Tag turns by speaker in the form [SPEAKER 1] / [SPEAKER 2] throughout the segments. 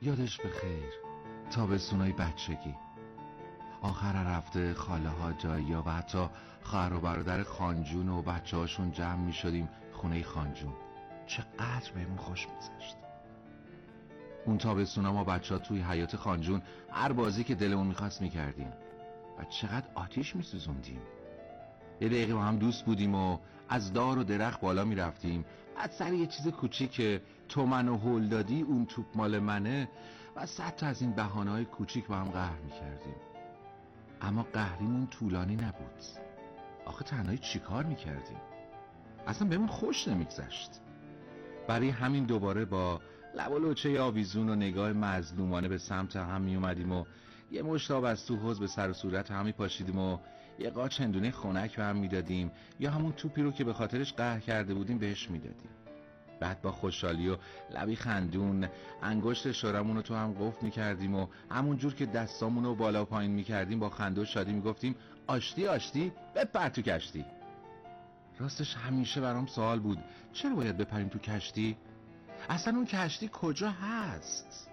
[SPEAKER 1] یادش بخیر، تابستونای بچگی، آخر هفته خاله ها، جایی و حتی خواهر و برادر خانجون و بچه هاشون جمع می شدیم خونه خانجون. چقدر بهمون خوش می‌گذشت. اون تابستونا ما بچه ها توی حیاط خانجون هر بازی که دلمون میخواست میکردیم و چقدر آتیش میسوزوندیم. یه دقیقه با هم دوست بودیم و از دار و درخت بالا میرفتیم، بعد سر یه چیز کوچیک تو منو هول دادی، اون توپ مال منه و 100 تا از این بهانه‌های کوچیک با هم قهر میکردیم. اما قهریمون طولانی نبود. آخه تنهایی چی کار میکردیم؟ اصلا بهمون خوش نمیگذشت. برای همین دوباره با لب و لوچه آویزون و نگاه مظلومانه به سمت هم می اومدیم و یه مشت آب از تو حوض به سر و صورت هم می پاشیدیم و یه قاچ هندونه خنک به هم می دادیم یا همون توپی رو که به خاطرش قهر کرده بودیم بهش می دادیم. بعد با خوشحالی و لبی خندون انگشت اشارمون رو تو هم قفل می کردیم و همون جور که دستامون رو بالا و پایین می کردیم با خنده و شادی می گفتیم آشتی آشتی بپر تو کشتی. راستش همیشه برام سوال بود چرا باید بپریم تو کشتی؟ اصلا اون کشتی کجا هست؟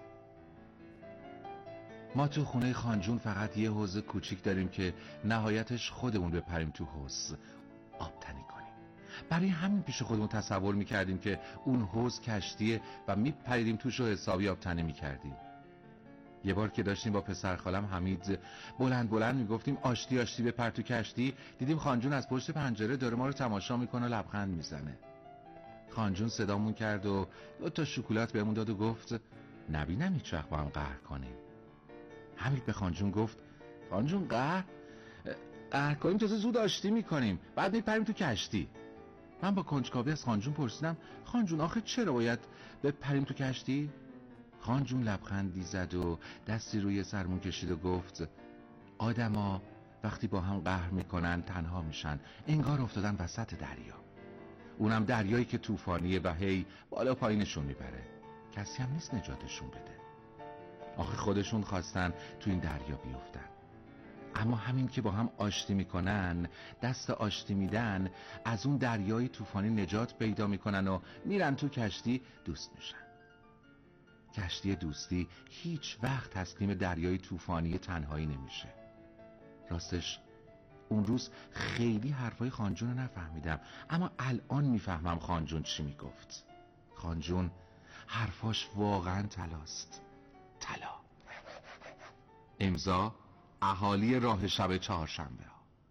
[SPEAKER 1] ما تو خونه خانجون فقط یه حوض کوچیک داریم که نهایتش خودمون بپریم تو حوض آب تنی کنیم. برای همین پیش خودمون تصور میکردیم که اون حوض کشتیه و میپریدیم توش و حسابی آب تنی میکردیم. یه بار که داشتیم با پسر خالم حمید بلند بلند میگفتیم آشتی آشتی بپر تو کشتی، دیدیم خانجون از پشت پنجره داره ما رو تماشا میکنه و لبخند میزنه. خانجون صدامون کرد و 2 تا شکلات بهمون داد و گفت نبینم هیچ وقت با هم قهر کنیم. حمید به خانجون گفت خانجون قهر کنیم تازه زود آشتی میکنیم بعد میپریم تو کشتی. من با کنجکاوی از خانجون پرسیدم خانجون آخه چرا باید بپریم تو کشتی؟ خانجون لبخندی زد و دستی روی سرمون کشید و گفت آدما وقتی با هم قهر میکنن تنها میشن، انگار افتادن وسط دریا. اونم دریایی که طوفانیه و هی بالا پایینشون میبره، کسی هم نیست نجاتشون بده. آخه خودشون خواستن تو این دریا بیفتن. اما همین که با هم آشتی میکنن، دست آشتی میدن، از اون دریای طوفانی نجات پیدا میکنن و میرن تو کشتی دوست میشن. کشتی دوستی هیچ وقت تسلیم دریای طوفانی تنهایی نمیشه. راستش اون روز خیلی حرفای خانجون رو نفهمیدم، اما الان میفهمم خانجون چی میگفت. خانجون حرفاش واقعا طلاست. طلا. امضا اهالی راه شب چهارشنبه.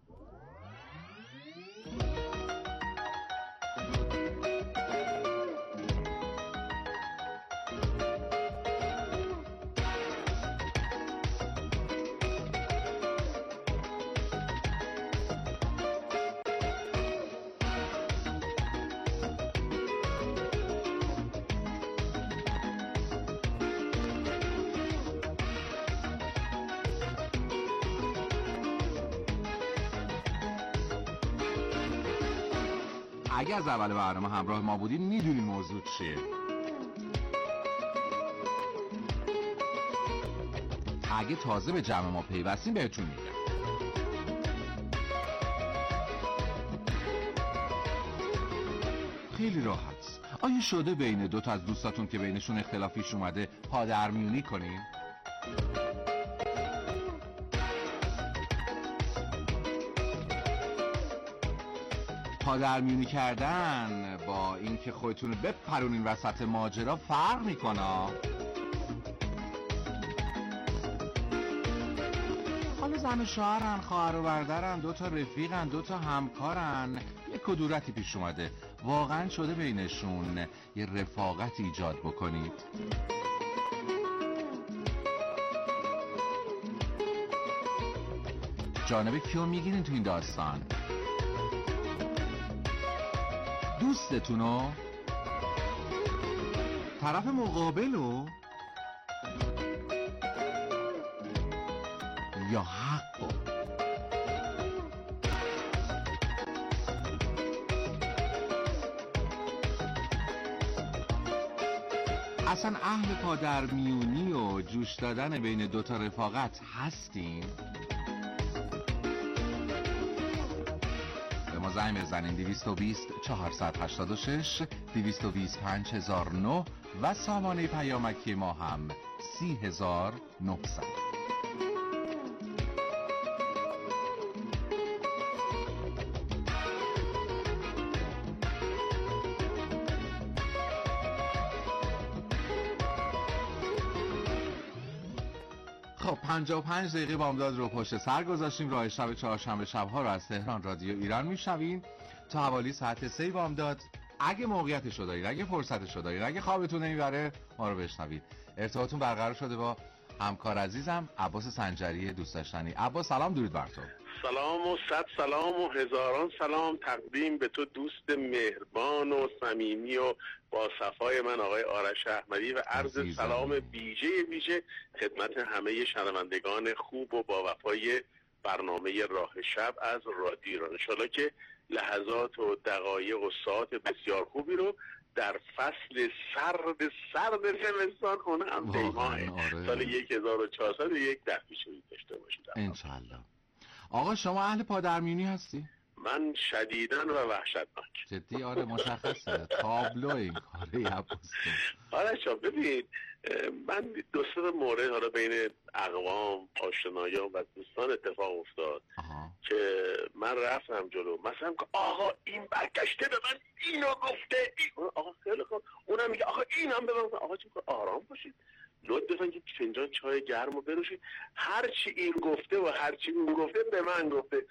[SPEAKER 1] اگه از اول برنامه همراه ما بودین میدونین موضوع چیه. اگه تازه به جمع ما پیوستین بهتون میگم. خیلی راحت. آیا شده بین 2 تا از دوستاتون که بینشون اختلافیش اومده پادرمیونی کنین؟ پادرمیونی کردن با این که خودتون رو بپرونین وسط ماجرا فرق میکنه. حالا زن و شوهرن، خواهر و برادرن، 2 تا رفیقن، 2 تا همکارن، یه کدورتی پیش اومده، واقعا شده بینشون یه رفاقت ایجاد بکنید. جانب کیو میگیرین تو این داستان؟ دوستتونو؟ طرف مقابلو؟ یا حقو؟ اصلا اهل پادرمیونی و جوش دادن بین 2 تا رفاقت هستین؟ به ما زنگ بزنین 220 486 220 5009 و سامانه پیامکی ما هم 30900. خب 55 دقیقه بامداد رو پشت سر گذاشتیم. راه شب چهارشنبه شب‌ها رو از تهران رادیو ایران میشنوین تا حوالی ساعت 3 بامداد. اگه موقعیتش رو دارید، اگه فرصتش رو دارید، اگه خوابتون نمیبره ما رو بشنوید. ارتباطتون برقرار شده با همکار عزیزم عباس سنجری دوست داشتنی. عباس سلام، درود بر تو.
[SPEAKER 2] سلام و صد سلام و هزاران سلام تقدیم به تو دوست مهربان و صمیمی و با صفای من آقای آرش احمدی و عرض سلام ویژه خدمت همه شنوندگان خوب و با وفای برنامه راه شب از رادیو ایران. ان شاءالله که لحظات و دقایق و ساعت بسیار خوبی رو در فصل سرد زمستان اون هم دیماه سال 1401 در پیش روی داشته باشید
[SPEAKER 1] انشالله. آقا شما اهل پادرمیونی هستی؟
[SPEAKER 2] من شدیداً و وحشتناک.
[SPEAKER 1] جدی؟ آره مشخصه. تابلو این کاره عباس.
[SPEAKER 2] آره شما ببین، من دو سه مورد حالا بین اقوام آشنایان و دوستان اتفاق افتاد که من رفتم جلو، مثلا که آقا این برگشته به من اینو گفته، آقا خیلی خوب، اونم میگه آقا اینم به من، آقا چون آرام باشید، لطفاً که فنجان چای گرم رو بنوشید، هر چی این گفته و هر چی اون گفته به من گفته.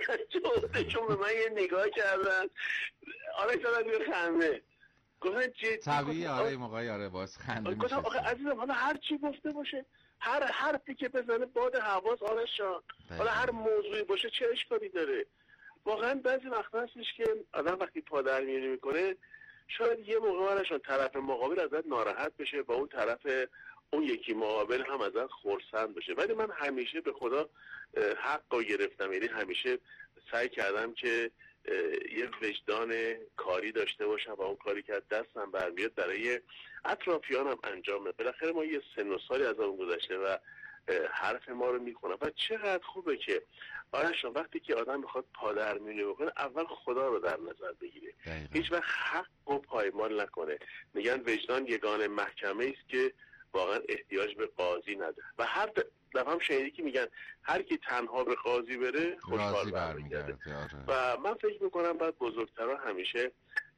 [SPEAKER 2] چون به من یه نگاه کردن، آره شدن یه خنده گفتن
[SPEAKER 1] طبیعی. آره موقعی آره باز خنده میشه.
[SPEAKER 2] آخه عزیزم حالا هر چی گفته باشه، هر حرفی که بزنه باد حواس آرش جان، حالا هر موضوعی باشه چه اشکالی داره؟ واقعا بعضی وقتا هستش که آدم وقتی پادرمیونی میکنه شاید یه موقع آرش طرف مقابل ازت ناراحت بشه و اون طرف اون یکی مقابل هم ازت خرسند بشه، ولی من همیشه به خدا حق رو گرفتم، یعنی همیشه سعی کردم که یه وجدان کاری داشته باشم و اون کاری که از دستم برمیاد برای اطرافیانم انجامه. بالاخره ما یه سن و سالی از اون گذشته و حرف ما رو میکنم و چقدر خوبه که آرش وقتی که آدم میخواد پادرمیونی بکنه اول خدا رو در نظر بگیره، هیچ وقت حق رو پایمال نکنه. میگن وجدان یگانه محکمه است که واقعا احتیاج به قاضی نداره و هر دفعه هم شنیدی که میگن هر کی تنها به قاضی بره خوشحال برمیگرده. و من فکر میکنم باید بزرگترها همیشه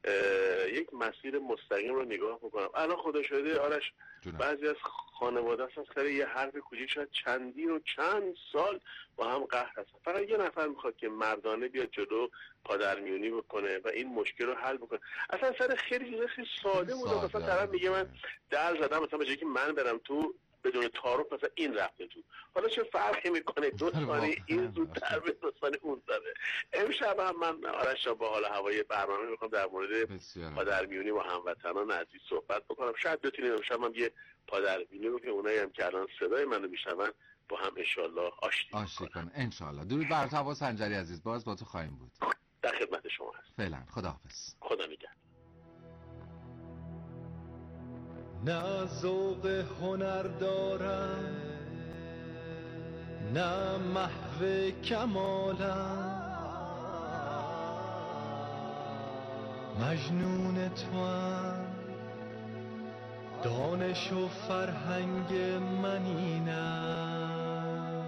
[SPEAKER 2] یک مسیر مستقیم رو نگاه بکنم. الان خدا شده آرش بعضی از خانواده هستن سر یه حرف کوچیک شاید چندین و چند سال با هم قهر هستن، فقط یه نفر میخواد که مردانه بیاد جلو پادرمیونی بکنه و این مشکل رو حل بکنه. اصلا سر خیلی ساده بود. مثلا طرف میگه من در زدم، مثلا به جایی که من برم تو بدون تعارف مثلا این رفته تو، حالا چه فرقی میکنه 2 ثانیه این زودتر به 2 ثانیه اون زده. امشب هم من آرش با حال هوای برنامه میخوام در مورد پادرمیونی و هموطنان عزیز صحبت بکنم. شاید بتونیم امشب هم یه پادرمیونی رو که اونایی هم که الان صدای منو میشنون با هم انشالله آشتی کنن.
[SPEAKER 1] انشالله. درود بر تو عباس سنجری عزیز، باز با تو خواهیم بود.
[SPEAKER 2] در خدمت شما هست.
[SPEAKER 1] فعلا خداحافظ.
[SPEAKER 2] خدا نگهدار.
[SPEAKER 3] نه ذوق هنر دارم نه محو کمالم، مجنون توام دانش و فرهنگ من این است.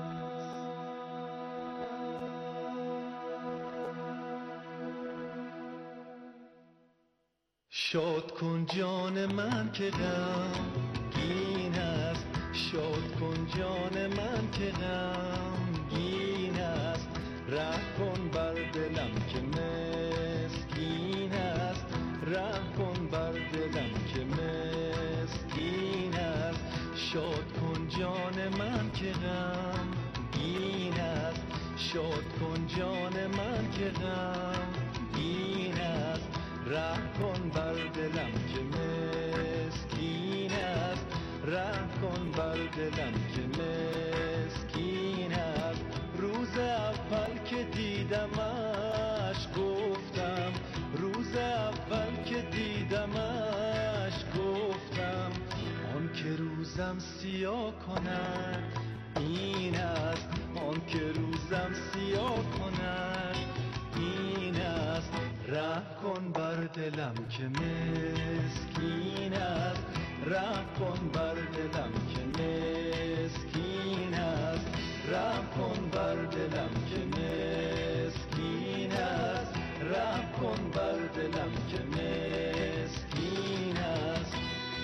[SPEAKER 3] شاد کن جان من که غمگین است، شاد کن جان من که غمگین است، رحم کن بر دلم که مسکین است، رحم کن بر دلم که مسکین است. شاد کن جان من که غمگین است، شاد کن جان من که غمگین است، رحم کن بر دلم که مسکین است، رحم کن بر دلم که مسکین است. روز اول که دیدمش گفتم، روز اول که دیدمش گفتم، آن که روزم سیاه کند این است، آن که روزم سیاه کند مسکین است، رحم کن بر دلم که مسکین است، رحم کن بر دلم که مسکین است، رحم کن بر دلم که مسکین است، رحم کن بر دلم که مسکین است.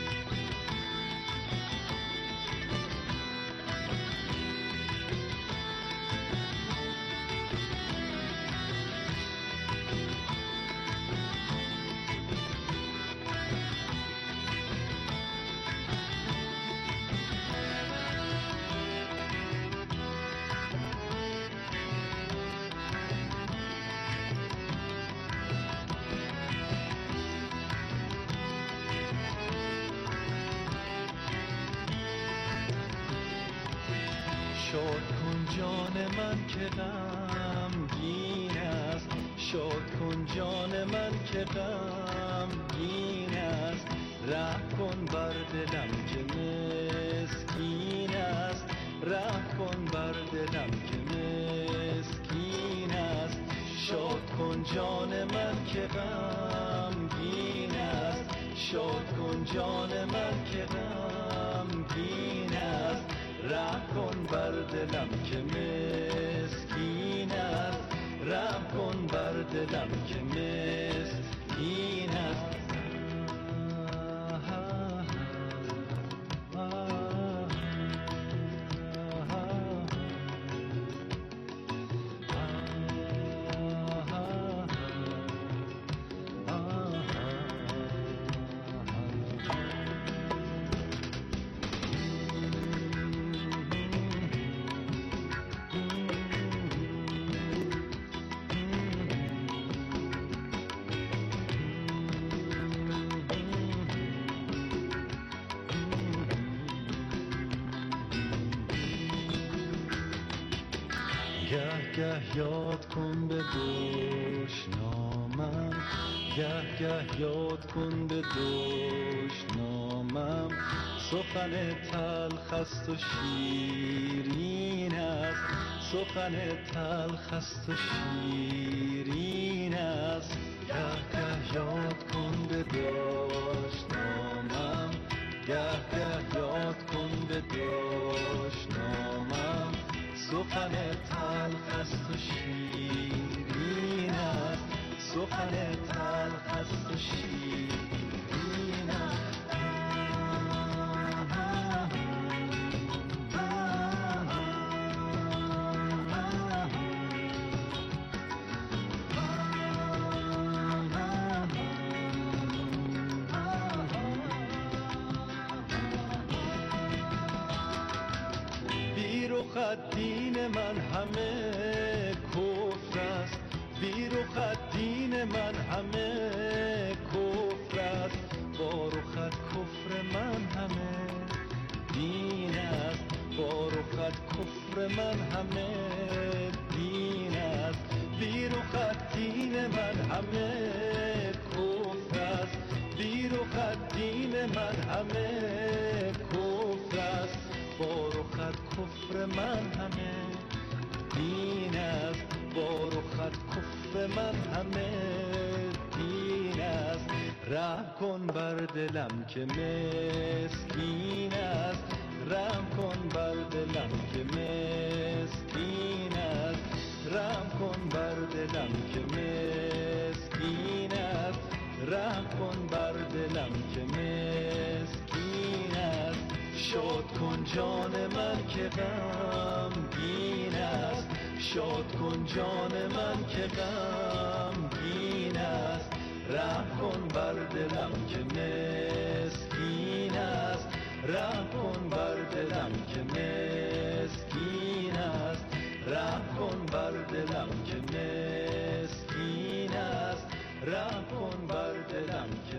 [SPEAKER 3] شاد کن جان من که غمگین است، شاد کن جان من که غمگین است، رحم کن بر دلم که مسکین است، رحم کن بر دلم که مسکین است. شاد کن جان من که غمگین است، شاد کن جان من که غمگین است، رحم کن بر دلم که مسکین است، رحم کن بر دلم که مسکین است. گه یاد کن به دشنامم، گه یاد کن به دشنامم، سخن تلخ است و شیرین است، سخن تلخ است و شیرین است. گه یاد کن به دشنامم، گه یاد کن به دشنامم، سخن تلخ است و شیرین است، سخن تلخ است و شیرین است. دین من همه کفر است، بی رخت دین من همه کفر است، با رخت کفر من همه دین است، با رخت کفر من همه دین است. بی رخت دین من همه کفر است، بی رخت دین من همه کفر است، با رخت کفر من همه دین است، با رخت کفر من همه دین است. رحم کن بر دلم که مسکین است، رحم کن بر دلم که مسکین است، رحم کن بر دلم که مسکین است، رحم کن بر دلم که مسکین است. شاد کن جان من که غمگین است، شاد کن جان من که غمگین است، رحم کن بر دلم که مسکین است، رحم کن بر دلم که مسکین است، رحم کن بر دلم که مسکین است، رحم کن بر دلم که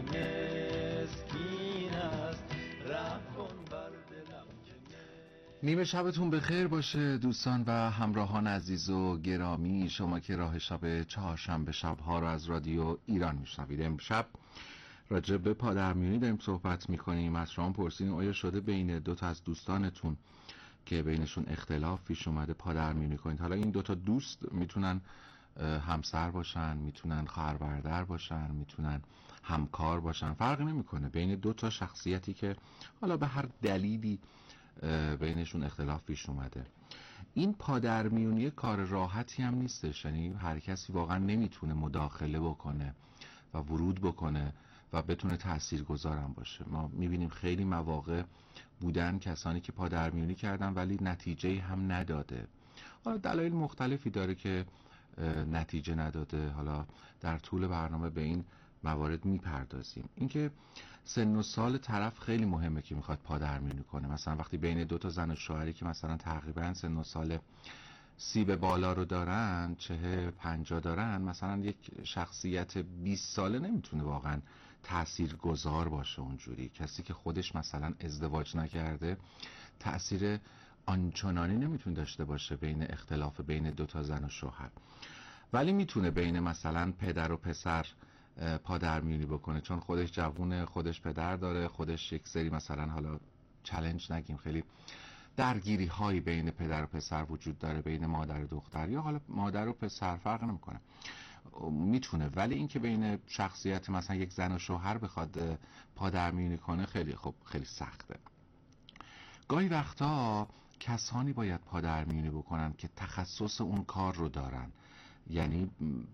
[SPEAKER 3] مسکین است، رحم کن بر دلم که
[SPEAKER 1] نیمه شبتون بخیر باشه دوستان و همراهان عزیز و گرامی، شما که راه شب چهارشنبه شب‌ها رو از رادیو ایران میشنوید. امشب راجع به پادرمیونی داریم صحبت میکنیم. از شما پرسیدیم آیا شده بین دو تا از دوستانتون که بینشون اختلاف پیش اومده پادرمیونی کنید؟ حالا این دو تا دوست میتونن همسر باشن، میتونن خواهر برادر باشن، میتونن همکار باشن، فرق نمیکنه بین دو تا شخصیتی که حالا به هر دلیلی بینشون اختلاف پیش اومده. این پادرمیونی کار راحتی هم نیستش، یعنی هر کسی واقعا نمیتونه مداخله بکنه و ورود بکنه و بتونه تاثیرگذارم باشه. ما میبینیم خیلی مواقع بودن کسانی که پادرمیونی کردن ولی نتیجه هم نداده. حالا دلایل مختلفی داره که نتیجه نداده، حالا در طول برنامه به این موارد میپردازیم. اینکه سن و سال طرف خیلی مهمه که میخواد پادرمیونی کنه. مثلا وقتی بین دو تا زن و شوهری که مثلا تقریبا سن و سال 30 به بالا رو دارن، 40-50 دارن، مثلا یک شخصیت 20 ساله نمیتونه واقعا تأثیر گذار باشه اونجوری. کسی که خودش مثلا ازدواج نکرده تأثیر آنچنانی نمیتونه داشته باشه بین اختلاف بین دو تا زن و شوهر، ولی میتونه بین مثلا پدر و پسر پادرمیونی بکنه، چون خودش جوونه، خودش پدر داره، خودش یک سری مثلا حالا چالش نگیم، خیلی درگیری هایی بین پدر و پسر وجود داره، بین مادر و دختر یا حالا مادر و پسر، فرق نمیکنه، میتونه. ولی اینکه بین شخصیت مثلا یک زن و شوهر بخواد پادرمیونی کنه خیلی خیلی سخته. گاهی وقتا کسانی باید پادرمیونی بکنن که تخصص اون کار رو دارن، یعنی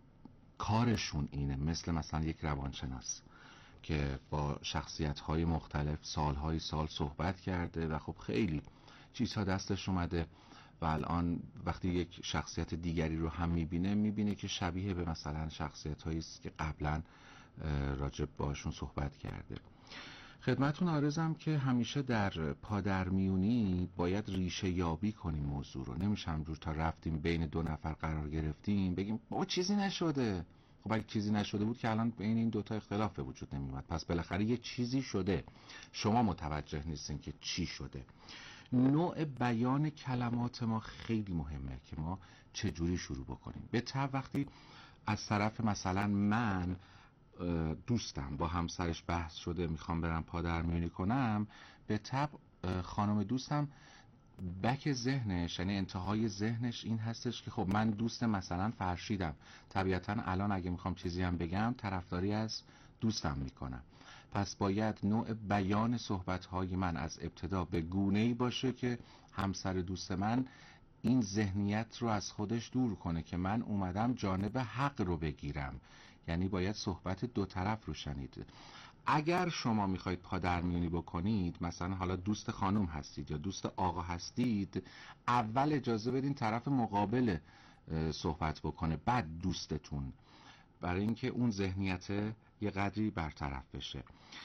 [SPEAKER 1] کارشون اینه، مثلا یک روانشناس که با شخصیت‌های مختلف سالهای سال صحبت کرده و خب خیلی چیزها دستش اومده و الان وقتی یک شخصیت دیگری رو هم میبینه که شبیه به مثلا شخصیت‌هایی است که قبلا راجب باشون صحبت کرده. خدمتون عرضم که همیشه در پادرمیونی باید ریشه یابی کنیم موضوع رو. نمیشه همجور تا رفتیم بین دو نفر قرار گرفتیم بگیم بابا چیزی نشده. خب اگه چیزی نشده بود که الان بین این دوتا اختلاف به وجود نمیومد. پس بالاخره یه چیزی شده، شما متوجه نیستین که چی شده. نوع بیان کلمات ما خیلی مهمه که ما چجوری شروع بکنیم. به طب وقتی از طرف مثلا من دوستم با همسرش بحث شده میخوام برم پادرمیونی کنم، به طب خانم دوستم بک ذهنش، یعنی انتهای ذهنش این هستش که خب من دوست مثلا فرشیدم، طبیعتا الان اگه میخوام چیزی هم بگم طرفداری از دوستم میکنم. پس باید نوع بیان صحبتهای من از ابتدا به گونه‌ای باشه که همسر دوست من این ذهنیت رو از خودش دور کنه که من اومدم جانب حق رو بگیرم. یعنی باید صحبت دو طرف رو شنید. اگر شما میخواید پادرمیونی بکنید، مثلا حالا دوست خانم هستید یا دوست آقا هستید، اول اجازه بدین طرف مقابل صحبت بکنه، بعد دوستتون، برای اینکه اون ذهنیت یه قدری برطرف بشه.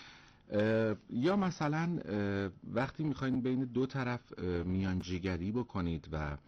[SPEAKER 1] یا مثلا وقتی میخواین بین دو طرف میانجیگری بکنید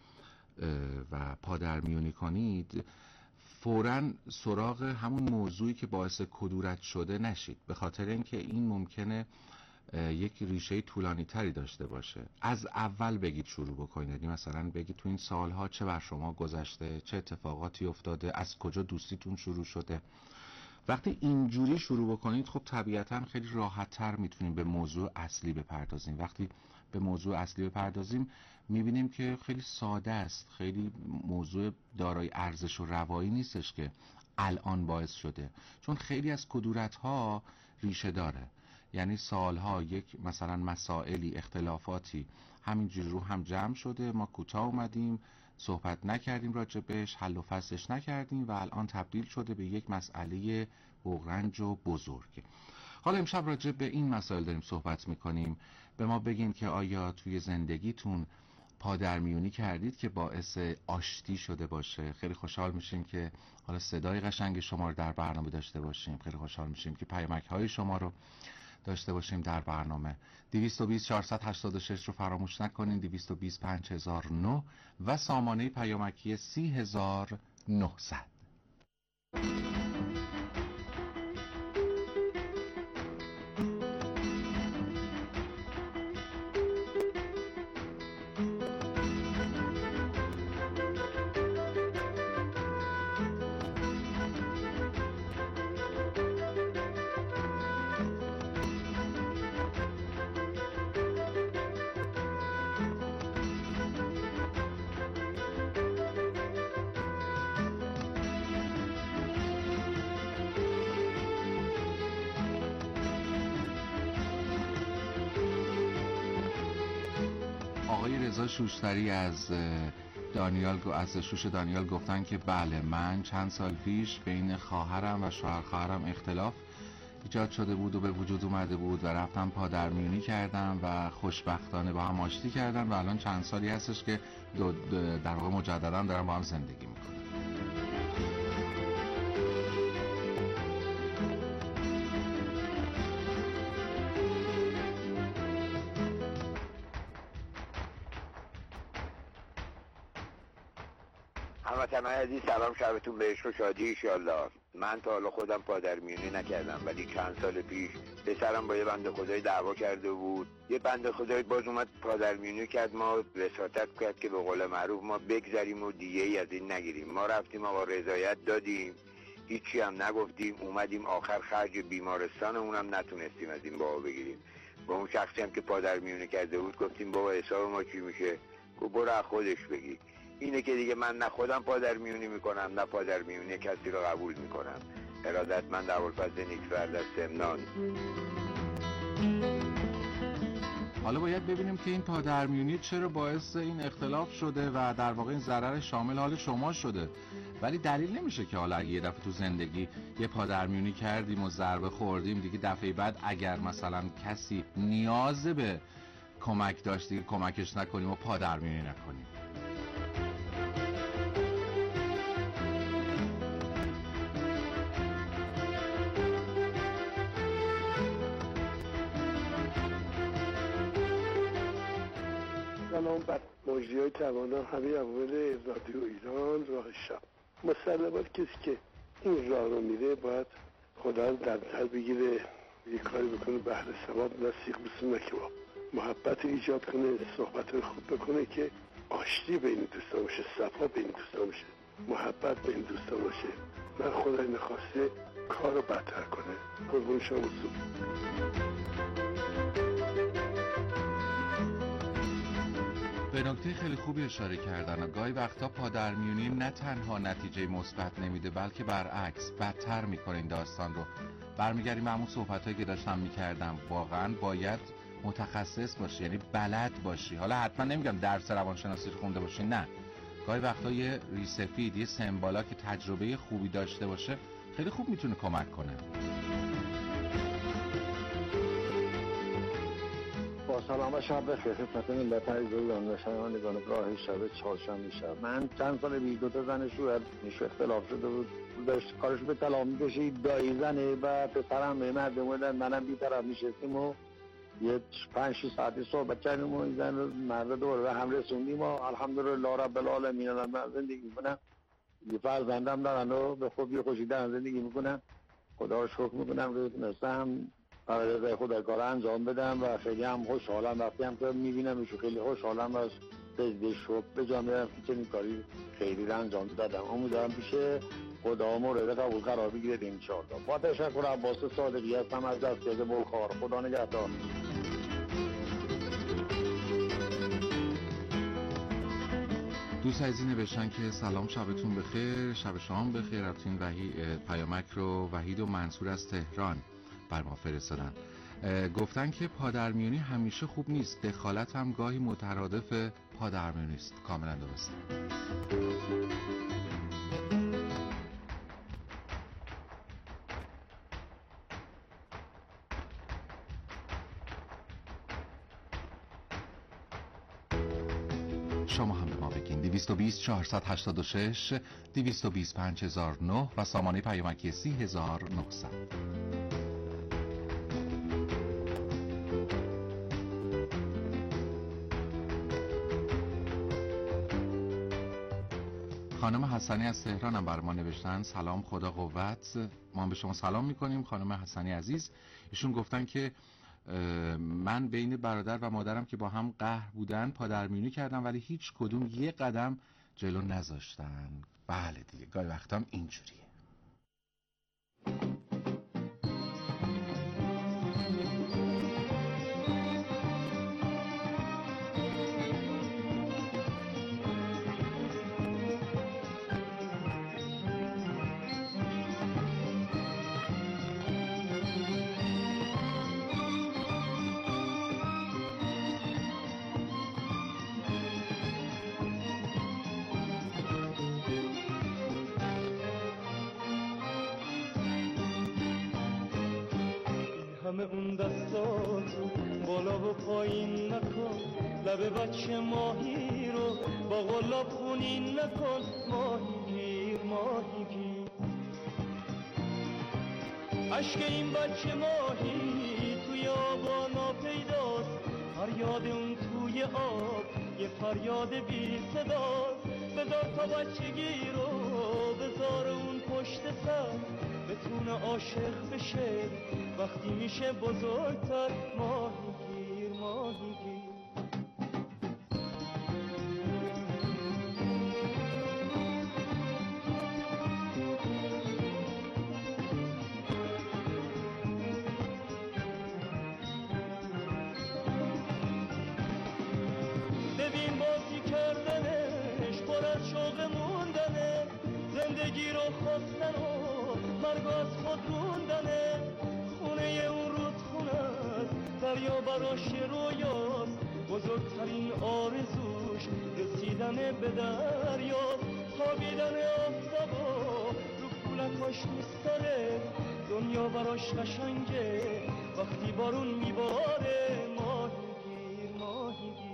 [SPEAKER 1] و پادرمیونی کنید، فوراً سراغ همون موضوعی که باعث کدورت شده نشید، به خاطر اینکه این ممکنه یک ریشه طولانی تری داشته باشه. از اول بگید شروع بکنید، یعنی مثلا بگید تو این سالها چه بر شما گذشته، چه اتفاقاتی افتاده، از کجا دوستیتون شروع شده. وقتی اینجوری شروع بکنید خب طبیعتا خیلی راحت تر میتونیم به موضوع اصلی بپردازیم. وقتی به موضوع اصلی بپردازیم میبینیم که خیلی ساده است، خیلی موضوع دارای ارزش و روایی نیستش که الان باعث شده، چون خیلی از کدورت‌ها ریشه داره. یعنی سالها یک مثلا مسائلی، اختلافاتی همینجوری رو هم جمع شده، ما کوتاه اومدیم صحبت نکردیم راجبش، حل و فصلش نکردیم و الان تبدیل شده به یک مسئله بغرنج و بزرگ. حالا امشب راجب به این مسائل داریم صحبت میکنیم. به ما بگین که آیا توی زندگیتون پادرمیونی کردید که باعث آشتی شده باشه؟ خیلی خوشحال میشیم که حالا صدای قشنگ شما رو در برنامه داشته باشیم. خیلی خوشحال میشیم که پیامک های شما رو داشته باشیم در برنامه. 220 486 رو فراموش نکنین، 220 5009 و سامانه پیامکی 30900. آقای رضا شوشتری از شوش دانیال گفتن که بله، من چند سال پیش بین خواهرم و شوهر خواهرم اختلاف ایجاد شده بود و به وجود اومده بود و رفتم پادرمیونی کردم و خوشبختانه با هم آشتی کردن و الان چند سالی هستش که در واقع مجددا دارن با هم زندگی میکنن.
[SPEAKER 4] هموطنان عزیز سلام، شبتون به عشق و شادی انشالله. من تا حالا خودم پادرمیونی نکردم، ولی چند سال پیش پسرم با یه بنده خدای دعوا کرده بود. یه بنده خدای باز اومد پادرمیونی کرد، ما وساطت کرد که به قول معروف ما بگذریم و دیگه ای از این نگیریم. ما رفتیم آقا رضایت دادیم، هیچی هم نگفتیم، اومدیم آخر خرج بیمارستان اونم نتونستیم از این بابا بگیریم. با اون شخصی هم که پادرمیونی کرده بود گفتیم بابا حساب ما چی میشه؟ گفت برو از خودش بگیر. اینه که دیگه من نه خودم پادرمیونی میکنم نه پادرمیونی کسی رو قبول میکنم. ارادتمند ابوالفضل نیکفرد از سمنان.
[SPEAKER 1] حالا باید ببینیم که این پادرمیونی چرا باعث این اختلاف شده و در واقع این ضرر شامل حال شما شده، ولی دلیل نمیشه که حالا اگه یه دفعه تو زندگی یه پادرمیونی کردیم و ضربه خوردیم دیگه دفعه بعد اگر مثلا کسی نیاز به کمک داشت دیگه کمکش نکنیم و پادرمیونی نکنیم.
[SPEAKER 2] سلام بر مجریای توانا همه اول رادیو ایران راه شب. مسلماً کسی که این راه رو میره باید خدا رو در نظر بگیره، یه کاری بکنه بهر ثواب، نه سیخ بسونه که با محبت ایجاد کنه، صحبت خوب بکنه که آشتی بین دوستان باشه، صفا بین دوستان باشه، محبت بین دوستان باشه، نه خدای نخواسته کار رو بدتر کنه. قربون شما صبح.
[SPEAKER 1] به نکته خیلی خوبی اشاره کردن و گاهی وقتا پادرمیونی نه تنها نتیجه مثبت نمیده بلکه برعکس بدتر میکنه این داستان رو. برمیگردیم به همون صحبتایی که داشتم میکردم، واقعا باید متخصص باشی، یعنی بلد باشی. حالا حتما نمیگم درس روانشناسی خونده باشی، نه، گاهی وقتا یه ریسفید، یه سمبالا که تجربه خوبی داشته باشه خیلی خوب میتونه کمک کنه.
[SPEAKER 5] سلام و شب بخیر خدمت ملت عزیز و شنوندگان راه شب چهارشنبه شب. من چند سال پیش دو تا زن شوهر اختلاف شده بود، داشت کارش به طلاق می‌کشید، دایی زنه و پسرم به مردم بودن، منم بی‌طرف نشستیم و یه 5-6 ساعتی صحبت کردیم و این زن رو مرد دوباره هم رسوندیم و الحمدلله رب العالمین الان زندگی می‌کنم. یه فرزندم دارن و به خوبی خوشی دارن زندگی می‌کنن. خدا رو شکر می‌کنم که تونستم برای خدا کار انجام بدم و خیلی هم خوشحالم. وقتی هم که میبینم خیلی خوشحالم و سجده شکر به جا میرم که چنین کاری خیلی رو انجام دادم. امیدوارم پیش خدا مورد قبول قرار بگیره انشاءالله. با تشکر، عباس صادقی هستم از دستگاه بلخار. خدا نگهدار.
[SPEAKER 1] دوست عزیزی نوشتن که سلام، شبتون بخیر، شب شام بخیر. البته این پیامک رو وحید و منصور از تهران بر ما فرستادن. گفتن که پادرمیونی همیشه خوب نیست، دخالت هم گاهی مترادف پادرمیونی است. کاملا درسته. شما هم به ما بگین 220 486 220 5009 و سامانه پیامکی 30900. خانم حسنی از تهران هم بر ما نوشتن سلام، خدا قوت. ما به شما سلام میکنیم خانم حسنی عزیز. ایشون گفتن که من بین برادر و مادرم که با هم قهر بودن پادرمیونی کردم ولی هیچ کدوم یه قدم جلو نذاشتن. بله دیگه، گاهی وقتا هم اینجوریه.
[SPEAKER 3] اون دستاتو بالا و پایین نکن، لب بچه ماهی رو با غلاب خونین نکن، ماهی گیر عشق این بچه ماهی توی آبا ناپیداست، فریاد اون توی آب یه فریاد بی صداست. بذار تا بچگی رو بذار اون پشت سر، بتونه عاشق بشه وقتی میشه بزرگتر، ماهی گیر ببین بازی کردنش پر از شوق موندنه، زندگی رو خواستن و مرگ از خود روندنه. خونه اون رودخونه است، دریا براش رویاست، بزرگترین آرزوش رسیدن به دریا. خوابیدن آفتابا رو پولکاش دوست داره، دنیا براش قشنگه وقتی بارون میباره، ماهی گیر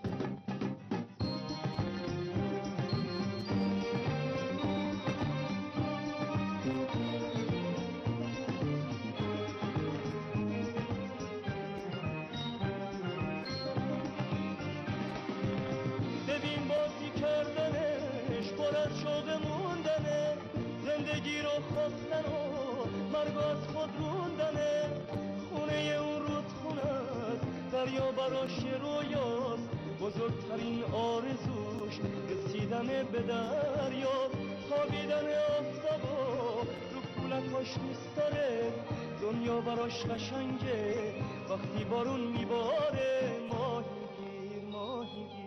[SPEAKER 3] ببین بازی کردنش پر از شوق موندنه، زندگی رو خواستن و مرگ از خود روندنه. خونه اون رودخونه است، دریا براش رویاست، بزرگترین آرزوش رسیدن به دریا. خوابیدن آفتابا رو پولکاش دوست داره، دنیا براش قشنگه وقتی بارون میباره، ماهی گیر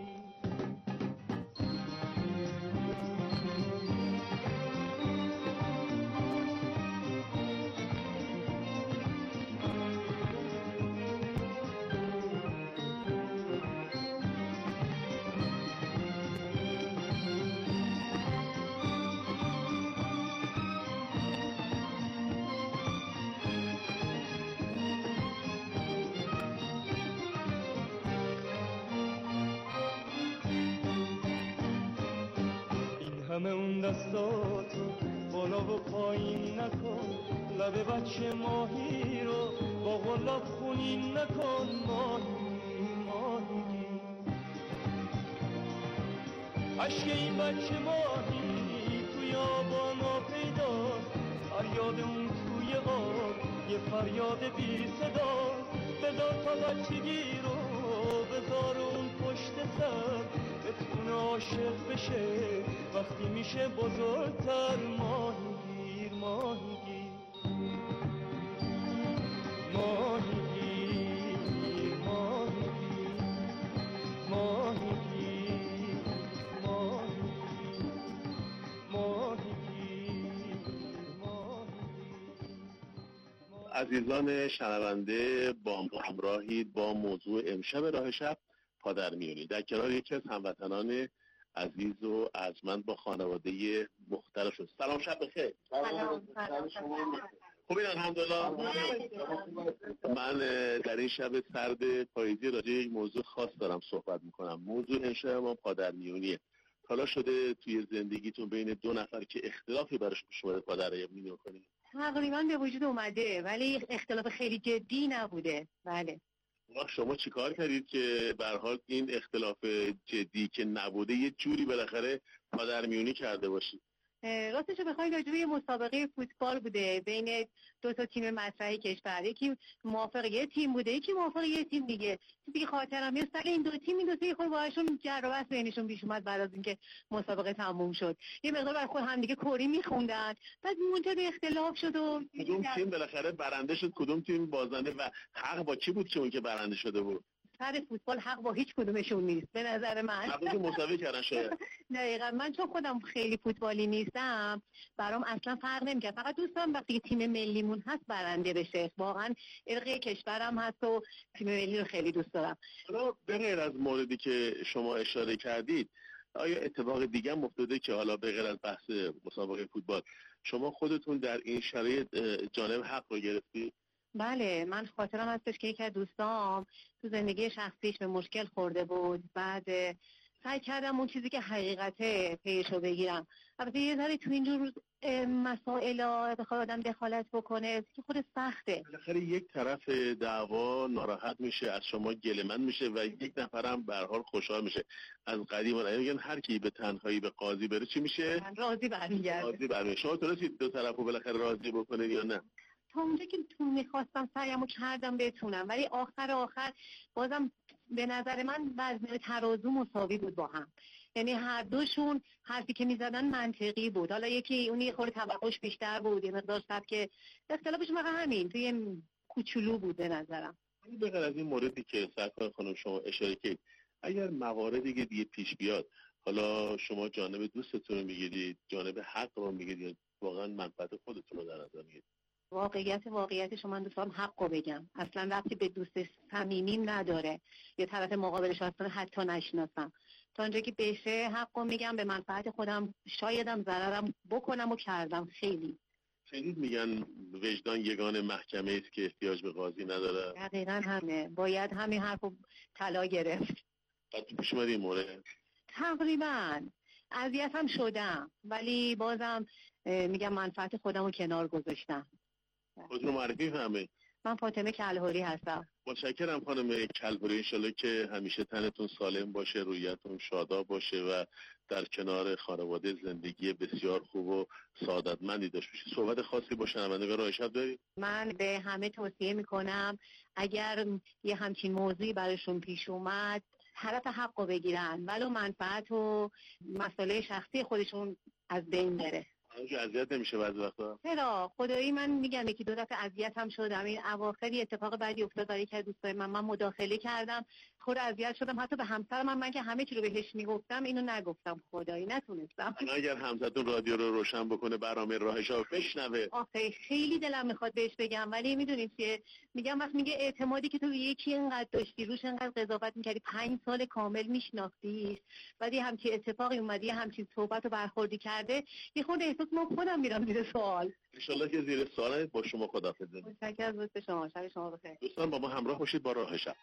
[SPEAKER 3] همه اون دستاتو بالا و پایین نکن، لب بچه ماهی رو با غلاب خونین نکن، ماهی عشق این بچه ماهی توی آبا ناپیداست، فریاد اون توی آب یه فریاد بی صداست. بذار تا بچگی رو بذار اون پشت سر، بتونه عاشق بشه وقتی میشه بزرگتر، ماهی گیر
[SPEAKER 6] عزیزان شنونده، با همراهید با موضوع امشب راه شب پادرمیونی در کنار یکی از هموطنان عزیز و ارجمند با خانواده مختلف. سلام، شب بخیر. خوبین؟ الحمدلله. من در این شب سرد پاییزی راجع به یک موضوع خاص دارم صحبت میکنم. موضوع امشب ما پادرمیونیه. حالا شده توی زندگیتون بین دو نفر که اختلافی براش پیش اومده پادرمیونی کنید؟
[SPEAKER 7] تقریبا به وجود اومده ولی اختلاف خیلی جدی نبوده. بله.
[SPEAKER 6] شما چیکار کردید که به هر حال این اختلاف جدی که نبوده یه جوری بالاخره پادرمیونی کرده باشید؟
[SPEAKER 7] راستش رو بخواید راجع به مسابقه فوتبال بوده بین دو تا تیم مطرح کشور، یکی موافق یه تیم بوده یکی موافق یه تیم دیگه. چیزی که خاطرم میاد سر این دو تیم این دو تا خود باهاشون جر و بحث بینشون پیش اومد بعد از اینکه مسابقه تموم شد. یه مقدار برای خود هم دیگه کری میخوندن، بعد منتهی به اختلاف شد و
[SPEAKER 6] کدوم تیم بالاخره برنده شد، کدوم تیم بازنده و حق با کی بود که اون که برنده شده بود؟
[SPEAKER 7] سر فوتبال حق با هیچ کدومشون نیست به نظر من.
[SPEAKER 6] حقی مساوی کردن شاید.
[SPEAKER 7] دقیقاً. من چون خودم خیلی فوتبالی نیستم برام اصلا فرق نمیکنه، فقط دوست دارم وقتی تیم ملیمون هست برنده بشه. واقعا ارق کشورم هست و تیم ملی رو خیلی دوست دارم.
[SPEAKER 6] حالا به غیر از موردی که شما اشاره کردید، آیا اتفاق دیگه هم افتاده که حالا به غیر از بحث مسابقه فوتبال شما خودتون در این شرایط جانب حق رو گرفتید؟
[SPEAKER 7] بله، من خاطرم هستش که یکی از دوستام تو زندگی شخصیش به مشکل خورده بود. بعد سعی کردم اون چیزی که حقیقته پیشو بگیرم. البته یه ذره تو اینجور مسائل بخواد آدم دخالت بکنه که خود سخته.
[SPEAKER 6] بالاخره یک طرف دعوا ناراحت میشه، از شما گله‌مند میشه و یک نفر هم به هر حال خوشحال میشه. از قدیم میگن هر کی به تنهایی به قاضی بره چی میشه؟
[SPEAKER 7] راضی برمیگرده.
[SPEAKER 6] راضی برمیگرده. شما تونستید دو طرفو بالاخره راضی بکنید یا نه؟
[SPEAKER 7] تا اونجا که میخواستم سعیمو کردم بتونم، ولی آخر بازم به نظر من وزن ترازو مساوی بود با هم. یعنی هر دوشون حرفی که میزدن منطقی بود. حالا یکی اونی خود توقعش بیشتر بود، یه مقدار که اختلافش واقعا همین توی کوچولو بود به نظرم.
[SPEAKER 6] به غیر از این موردی که سرکار خانم شما اشاره کردید، اگر مواردی دیگه پیش بیاد، حالا شما جانب دوستتون رو میگیرید، جانب حق رو میگیرید، واقعا منفعت خودتون رو در نظر میگیرید؟
[SPEAKER 7] واقعیت شما دوستان حق رو بگم، اصلا ربطی به دوست صمیمیم نداره یا طرف مقابلش اصلا حتی نشناسم. تا اونجا که بشه حق رو میگم، به منفعت خودم شایدم ضررم بکنم و کردم. خیلی
[SPEAKER 6] میگن وجدان یگان محکمه است که احتیاج به قاضی نداره.
[SPEAKER 7] دقیقاً همه باید همین حرف رو طلا گرفت.
[SPEAKER 6] حتی پیش اومد این مورد؟
[SPEAKER 7] تقریباً اذیت هم شدم، ولی بازم میگم منفعت خودم رو کنار گذاشتم.
[SPEAKER 6] خودتون معرفی فهمید؟
[SPEAKER 7] من فاطمه کلهوری هستم.
[SPEAKER 6] متشکرم خانم کلهوری. انشالله که همیشه تنتون سالم باشه، رویتون شاداب باشه و در کنار خانواده زندگی بسیار خوب و سعادتمندی داشته باشید. صحبت خاصی با شنوندگان ارشاد دارید؟
[SPEAKER 7] من به همه توصیه میکنم اگر یه همچین موضوعی براشون پیش اومد طرف حق رو بگیرن، ولو منفعت و مسئله شخصی خودشون از بین بره.
[SPEAKER 6] اونجا اذیت نمیشه بعضی وقتا؟
[SPEAKER 7] چرا؟ خدایی من میگم یکی دو دفعه اذیت هم شدم. این اواخری اتفاق بعدی افتاد برای که دوستای من مداخله کردم، خود اذیت شدم. حتی به همسرم من که همه چی رو بهش میگفتم اینو نگفتم، خدایی نتونستم.
[SPEAKER 6] اگر همسرتون رادیو رو روشن بکنه برنامه راهشو بشنوه.
[SPEAKER 7] آخه خیلی دلم میخواد بهش بگم، ولی میدونید که میگم وقت میگه اعتمادی که تو یکی اینقدر داشتی، روش اینقدر قضاوت میکردی، 5 سال کامل میشناختیش، بعدی همچین اتفاقی اومدی، همچین صحبت و برخوردی کرده، یه خورده احساس خودم میرم زیر سوال.
[SPEAKER 6] انشالله که زیر سوال با شما خداحافظی.
[SPEAKER 7] متشکرم از شما. شب شما بخیر.
[SPEAKER 6] دوستان با ما همراه باشید با راه شب.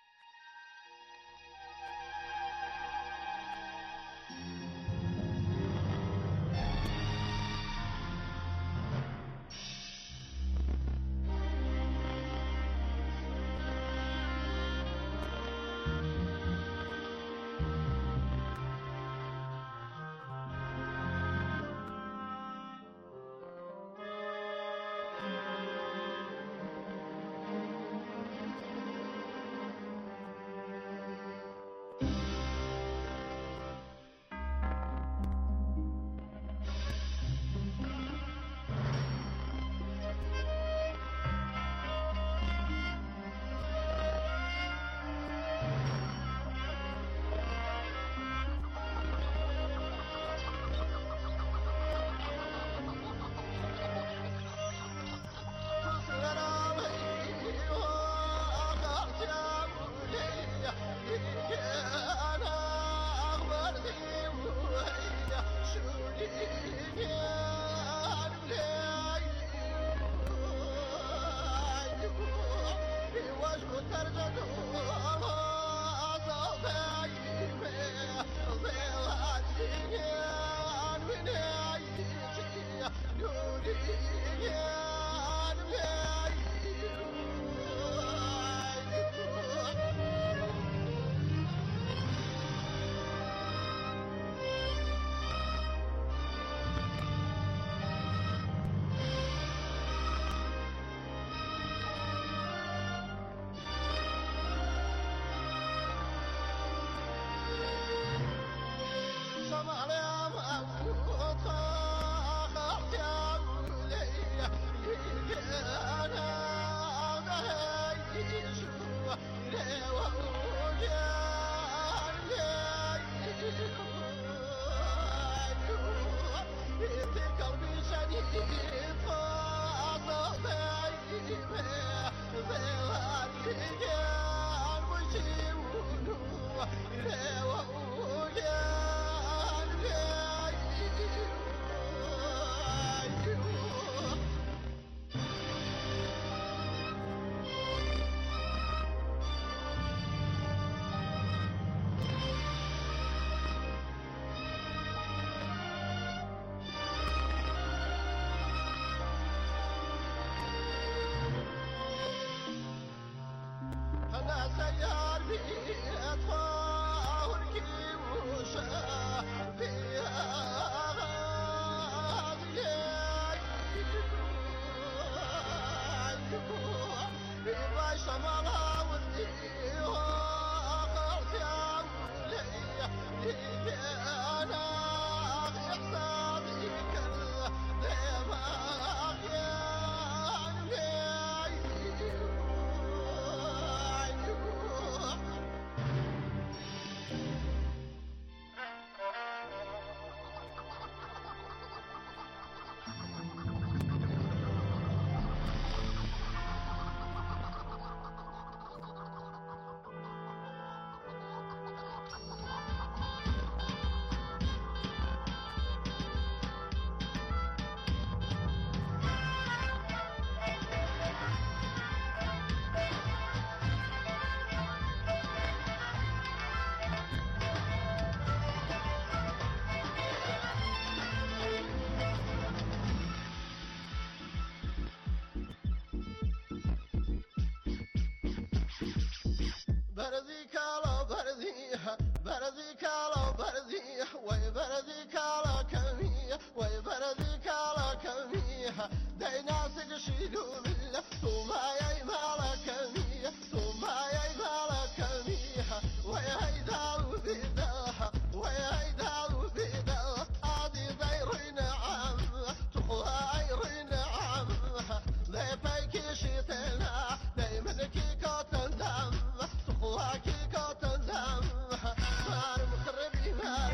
[SPEAKER 3] بردی کالا بردی بردی کالا بردی وای بردی کالا کمی وای بردی کالا کمی دای ناسک شیدو بلا تو مای مالا کمی تو مای مالا کمی وای های دارو بیدا وای های دارو بیدا عادی دای نعم تخوای نعم دای پاکی شیتنا دای منکی کاتن دم تخواکی کاتن دم مارم خربی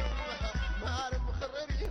[SPEAKER 3] مارم خربی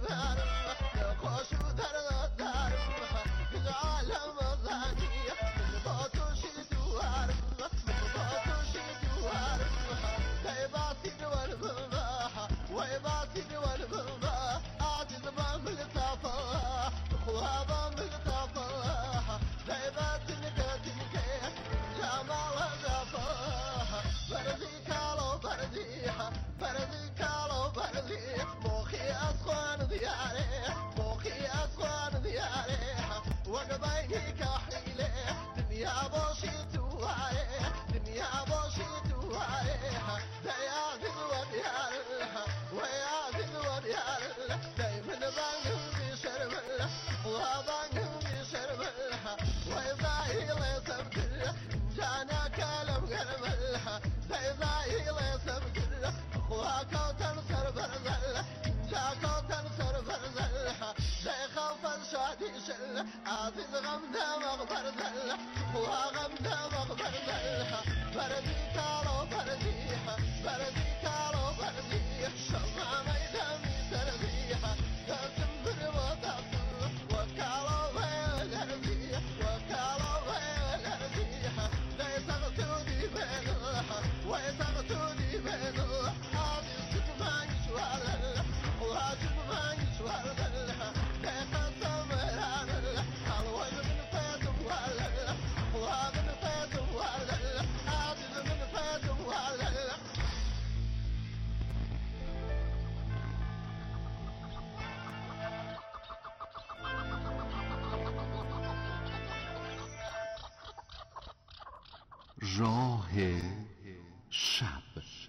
[SPEAKER 3] خوشو دارم عالم ظنی باتوشی دوارم باتوشی دوارم دای باسی دوار بابا وای باسی دوار بابا عزیز بام لطافا خوابم لطافا دای باسی نکاتی که جمال زفا بردی کالو بردی بردی کالو بردی موخی از خوان دیاره موخی از خوان دیاره وقبایی کحیله دنیا باشی تواره دنیا باشی تواره دیازی ودیاره ویازی ودیاره دایمن بانگم بیشرمل وابانگم بیشرمل ویزایی سبتر جانا کلم گرمل دیزایی سبتر خواکوتن سر برزل جاکوتن سر برزل دی خوفن شادی شل عزیز غم دماغ برزل غم دماغ برزل بردی کالو بردی بردی کالو بردی شما میدمی سردی دستم بر وطن وکالو بردی وکالو بردی دی سغتودی بینو وی سغتودی بینو عزیز کتمانی شوالل وکتمانی شوالل دی قسم رانل حلوه من فیتم والل وابن فیتم والل عزیز من فیتم والل
[SPEAKER 1] راه شب.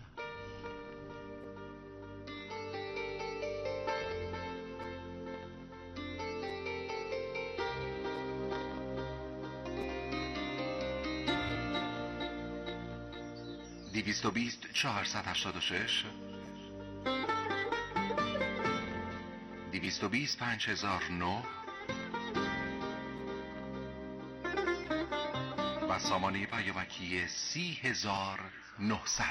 [SPEAKER 1] دویست و بیست 486 220 5009 و سامانه پیامکی 30900.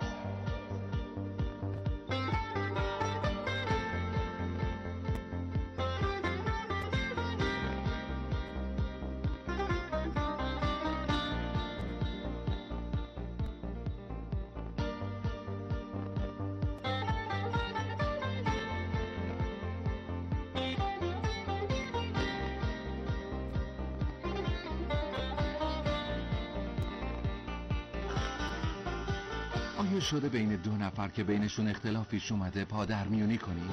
[SPEAKER 1] آیا شده بین دو نفر که بینشون اختلاف پیش اومده پادرمیونی کنی؟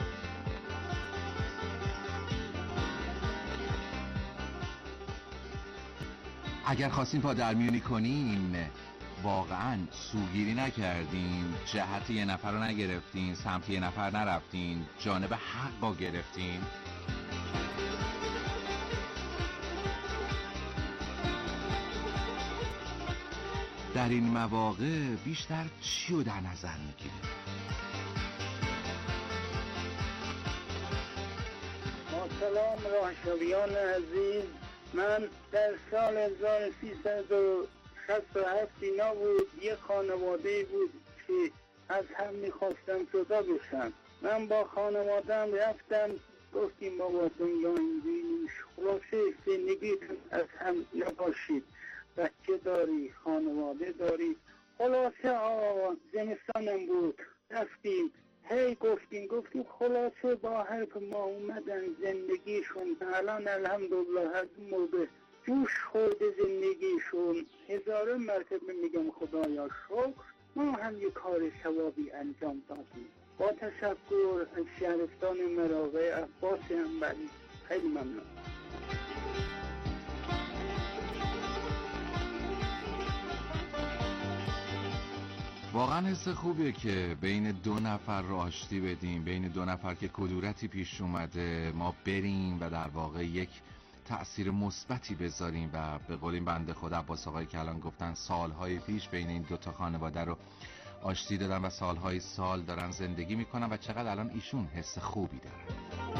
[SPEAKER 1] اگر خواستین پادرمیونی کنین واقعا سوگیری نکردین، جهت یه نفر رو نگرفتین، سمت یه نفر نرفتین، جانب حق رو گرفتین. در این مواقع بیشتر چی رو در نظر میگیره؟
[SPEAKER 8] سلام راهشویان عزیز، من در سال 1367 اینا بود، یه خانواده بود که از هم میخواستم جدا بشن. من با خانوادم رفتم گفتیم بابا دنیا اینجوری نیست، خلاصه زندگیتون از هم نباشید، بچه داری، خانواده داری. خلاصه زمستانم بود، رفتیم هی گفتیم خلاصه با حرف ما اومدن زندگیشون الان الحمدلله از موقع جوش خورده زندگیشون. هزار مرتبه میگم خدایا شکر ما هم یک کار ثوابی انجام دادیم. با تشکر از شهرستان مراغه عباس انبری، خیلی ممنون.
[SPEAKER 1] واقعا حس خوبیه که بین دو نفر رو آشتی بدیم، بین دو نفر که کدورتی پیش اومده ما بریم و در واقع یک تأثیر مثبتی بذاریم و به قول این بنده خدا عباس آقایی که الان گفتن سالهای پیش بین این دوتا خانواده رو آشتی دادن و سالهای سال دارن زندگی میکنن و چقدر الان ایشون حس خوبی دارن.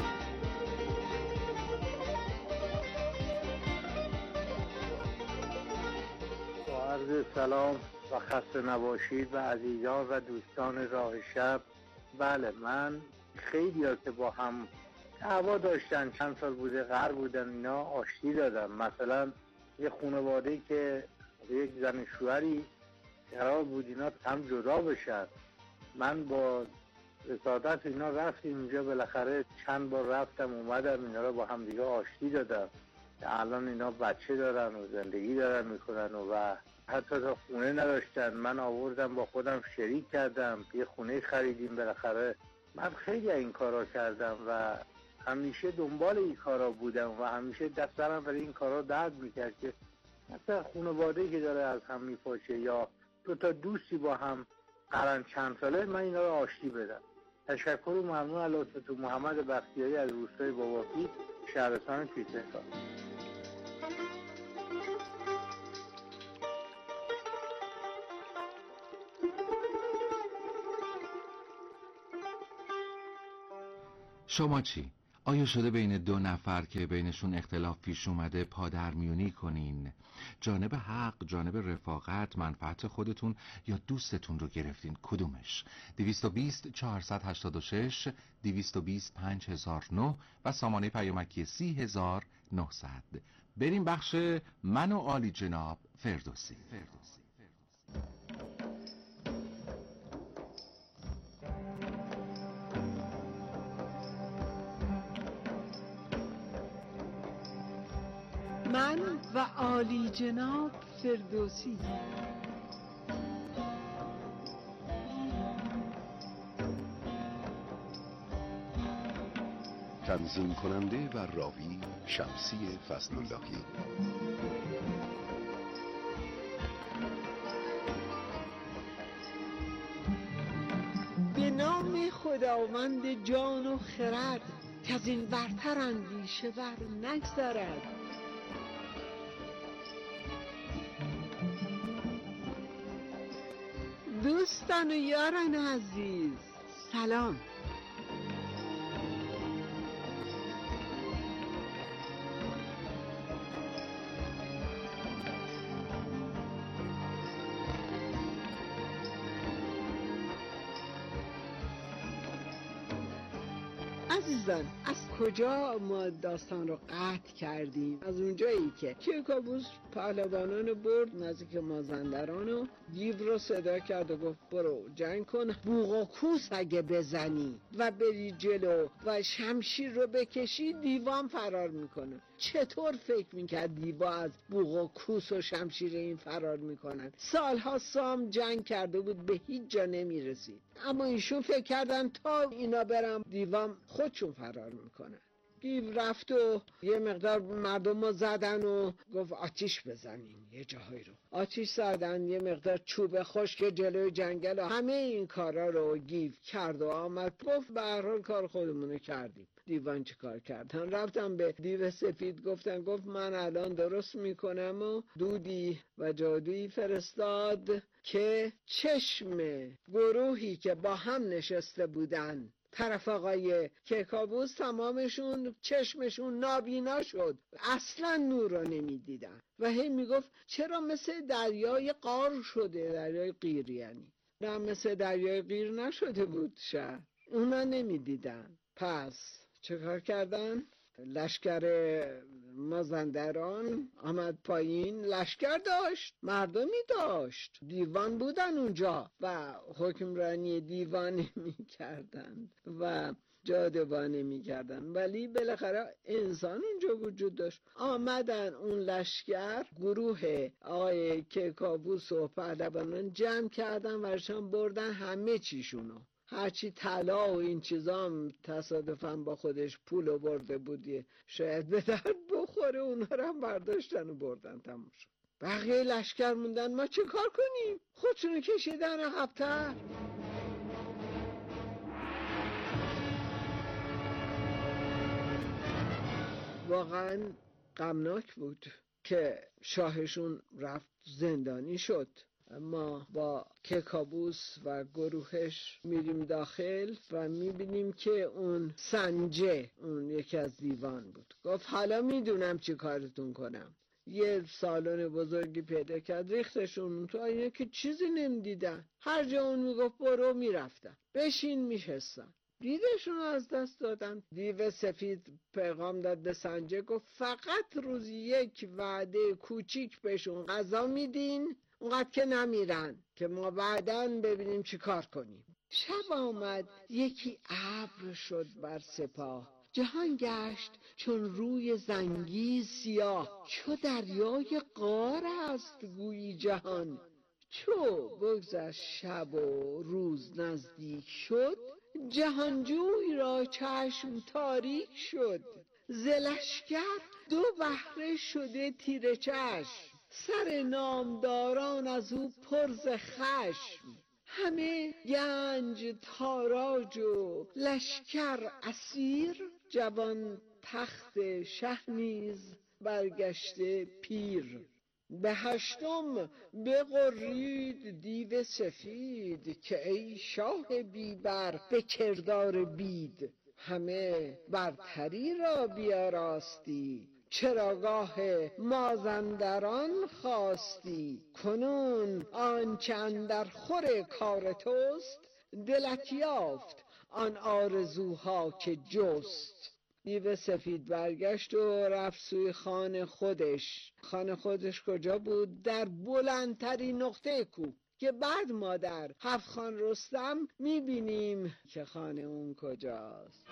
[SPEAKER 5] با عرض سلام و خسته نباشید و عزیزان و دوستان راه شب. بله، من خیلی ها که با هم دعوا داشتن، چند سال بوده غر بودن، اینا آشتی دادن. مثلا یه خانواده که یک زن شوهری قرار بود اینا هم جدا بشن، من با رسالت اینا رفتیم اونجا، بالاخره چند بار رفتم اومدم، اینا رو با هم دیگه آشتی دادم. الان اینا بچه دارن و زندگی دارن میکنن و حتی تا خونه نداشتن، من آوردم با خودم شریک کردم، یه خونه خریدیم بالاخره. من خیلی این کارا کردم و همیشه دنبال این کارا بودم و همیشه دستم برای این کارا درد میکرد که مثلا خانواده‌ای که داره از هم میپاشه یا دو تا دوستی با هم قرن چند ساله، من اینا رو آشتی بدم. تشکر و ممنون از لطفتون. محمد بختیاری از روستای باباپیر، شهرستان کیسه‌کار.
[SPEAKER 1] شما چی؟ آیا شده بین دو نفر که بینشون اختلاف پیش اومده پادرمیونی کنین؟ جانب حق، جانب رفاقت، منفعت خودتون یا دوستتون رو گرفتین؟ کدومش؟ 220 486 220 5009 و سامانه پیامکی 30900. بریم بخش من و عالی جناب فردوسی.
[SPEAKER 9] من و عالی جناب فردوسی.
[SPEAKER 10] تنظیم کننده و راوی شمسی فضل‌اللهی.
[SPEAKER 9] به نام خداوند جان و خرد که از این برتر اندیشه بر نگذرد. دوستان و یاران عزیز، سلام. عزیزان، از کجا ما داستان رو قطع کردیم؟ از اونجایی که کیکاووس پهلوانان رو برد نزدیک مازندران و دیو رو صدا کرد و گفت برو جنگ کن، بوق و کوس اگه بزنی و بری جلو و شمشیر رو بکشی دیوان فرار میکنه. چطور فکر میکرد دیوا از بوق و کوس و شمشیر این فرار میکنن؟ سالها سام جنگ کرده بود، به هیچ جا نمیرسید، اما ایشون فکر کردن تا اینا برن دیوان خودشون فرار میکنن. دیو رفت و یه مقدار مردم رو زدن و گفت آتیش بزنین یه جاهایی رو. آتیش زدن، یه مقدار چوب خشک جلوی جنگل و همه این کارا رو گیو کرد و آمد گفت به هر حال کار خودمونو کردیم. دیوان چی کار کردن؟ رفتن به دیو سفید گفتن، گفت من الان درست میکنم و دودی و جادویی فرستاد که چشم گروهی که با هم نشسته بودن طرف آقای کیکاووس تمامشون چشمشون نابینا شد، اصلا نور رو نمیدیدن و هی میگفت چرا مثل دریای قار شده، دریای قیر یعنی. نه، مثل دریای قیر نشده بود شهر، اونا نمیدیدن. پس چه کار کردن؟ لشکر مازندران آمد پایین، لشکر داشت، مردمی داشت، دیوان بودن اونجا و حکمرانی دیوانی میکردن و جادوانه میکردن، ولی بالاخره انسان اونجا وجود داشت. آمدن اون لشکر گروه آقای کیکاووس و پهلوانان جمع کردن ورشان بردن همه چیشونو، هرچی طلا و این چیزا هم تصادفاً با خودش پول برده بودی شاید به درد بخوره، اونا رو هم برداشتن و بردن، تموم شد. بقیه لشکر موندن، ما چه کار کنیم؟ خودشونو کشیدن عقب‌تر. واقعا غمناک بود که شاهشون رفت زندانی شد. ما با کیکاووس و گروهش میریم داخل و میبینیم که اون سنجه، اون یکی از دیوان بود، گفت حالا میدونم چی کارتون کنم. یه سالن بزرگی پیدا کرد، ریختشون تو اینه که چیزی نمیدیدن. هر جا اون میگفت برو میرفتن، بشین میشستن. دیدشون رو از دست دادن. دیو سفید پیغام داد به سنجه، گفت فقط روزی یک وعده کوچیک بهشون غذا میدین، اونقدر که نمیرن، که ما بعداً ببینیم چی کار کنیم. شب آمد، یکی ابر شد بر سپاه، جهان گشت چون روی زنگی سیاه. چو دریای قار است گویی جهان، چو بگذشت شب و روز نزدیک شد. جهانجوی را چشم تاریک شد، ز لشکر دو بهره شده تیره چشم. سر نامداران از او پر ز خشم، همه گنج تاراج و لشکر اسیر. جوان تخت شه نیز برگشته پیر. به هشتم بغرید دیو سفید، که ای شاه بیبر به کردار بید. همه برتری را بیاراستی، چراگاه مازندران خواستی. کنون آنچه اندر خور کار توست، دلت یافت آن آرزوها که جست. دیو سفید برگشت و رفت سوی خانه خودش. خانه خودش کجا بود؟ در بلندترین نقطه کوه، که بعد ما در هفت خان رستم میبینیم که خانه اون کجاست.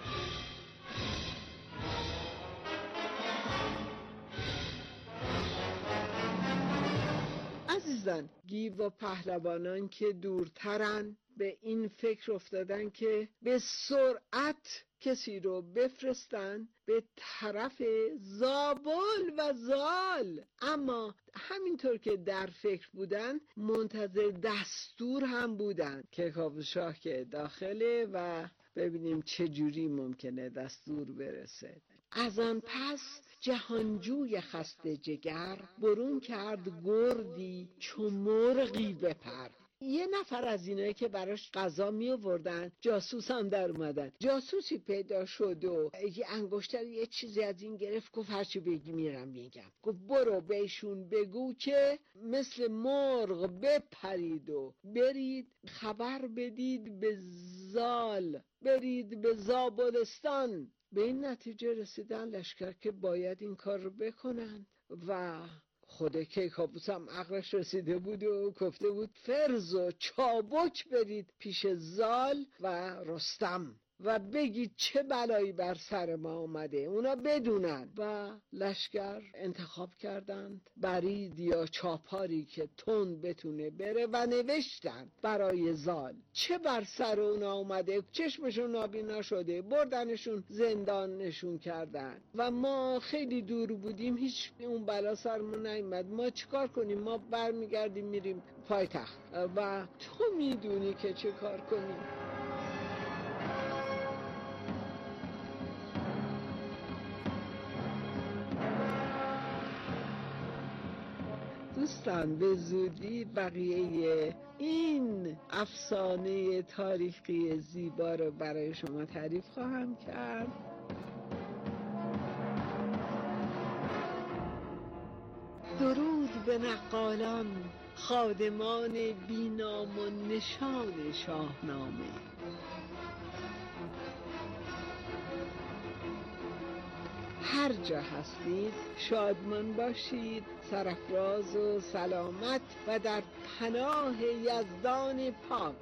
[SPEAKER 9] عزیزان، گیو و پهلوانان که دورترن به این فکر افتادن که به سرعت کسی رو بفرستن به طرف زابل و زال. اما همینطور که در فکر بودن، منتظر دستور هم بودن. کیکاووس شاه که داخله و ببینیم چه جوری ممکنه دستور برسه. از آن پس جهانجوی خسته جگر، برون کرد گردی چو مرغی بپر. یه نفر از اینایی که براش غذا می آوردن جاسوس هم در اومدن. جاسوسی پیدا شد و یه انگشتر یه چیزی از این گرفت، گفت هرچی بگی میرم میگم. گفت برو بهشون بگو که مثل مرغ بپرید و برید خبر بدید به زال، برید به زابلستان. به این نتیجه رسیدن لشکر که باید این کار رو بکنن و خود کیکاووس هم عقلش رسیده بود و گفته بود فرز و چابک برید پیش زال و رستم و بگید چه بلایی بر سر ما آمده، اونا بدونن. و لشکر انتخاب کردند برید یا چاپاری که تند بتونه بره و نوشتن برای زال چه بر سر اونا آمده. چشمشون نابینا شده، بردنشون زندانشون کردن و ما خیلی دور بودیم، هیچ اون بلا سرمون نیامد. ما چیکار کنیم؟ ما برمیگردیم میریم پایتخت و تو میدونی که چه کار کنیم. دوستان، به زودی بقیه این افسانه تاریخی زیبا رو برای شما تعریف خواهم کرد. درود به نقالان، خادمان بینام و نشان شاهنامه. هر جا هستید شادمان باشید، سرافراز و سلامت و در پناه یزدان پاک.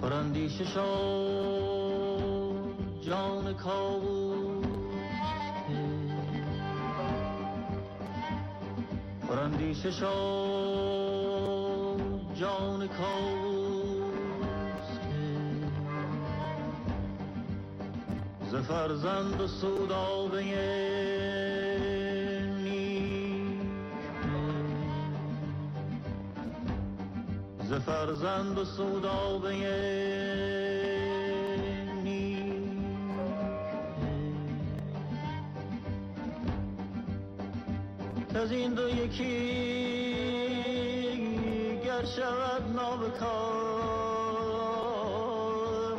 [SPEAKER 3] پراندیشه شد جان کاووس، پراندیشه شد جان کاووس ز فرزند و سودابه نیک، ز فرزند و سودابه نیک از این دو یکی گر شود نابکار،